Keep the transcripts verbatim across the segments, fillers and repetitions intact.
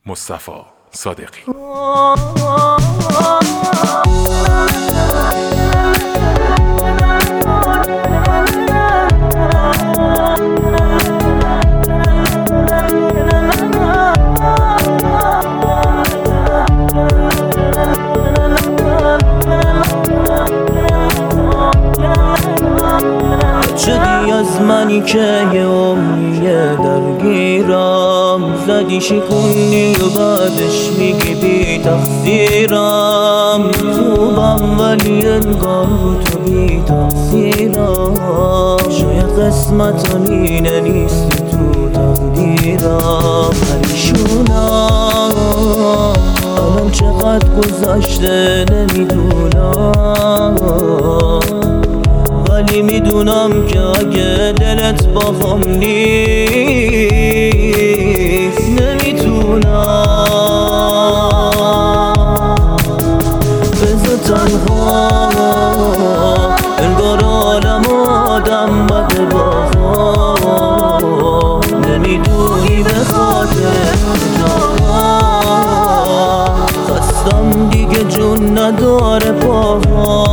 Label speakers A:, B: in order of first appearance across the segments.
A: مصطفی صادقی.
B: شدی از منی که یه عمریه درگیرم، زدی شکونی و بعدش میگی بی تقصیرم. خوبم ولی انگار تو بی تقصیرم، شاید قسمتم اینه نیستی تو تقدیرم. پریشونم الان چقدر گذشته نمیدونم، ولی میدونم که اگه دلت باهم نیست نمیتونم. بذار تنها انگار عالم آدم بده باها، نمیدونی به خاطر کجا خستم دیگه جون نداره پاها.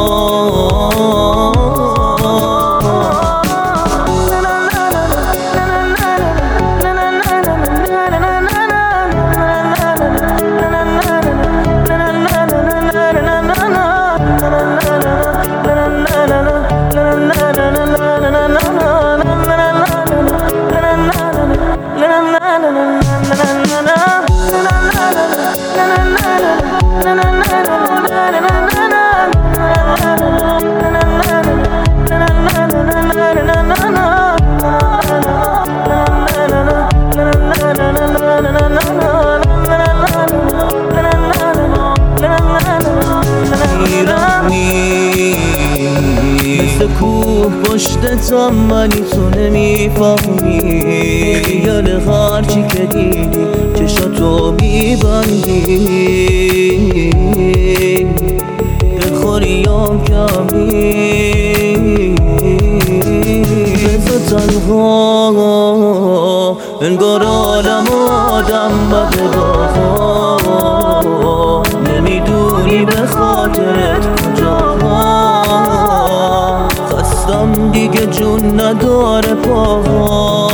B: مثل کوه پشتتم ولی تو نمیفهمی، یاله هرچی که دیدی چشاتو میبندی، دلخوریم کمی. بذار تنها انگار عالم آدم بده باها، نمیدونی به خاطرت کجا خستم دیگه جون نداره پاها.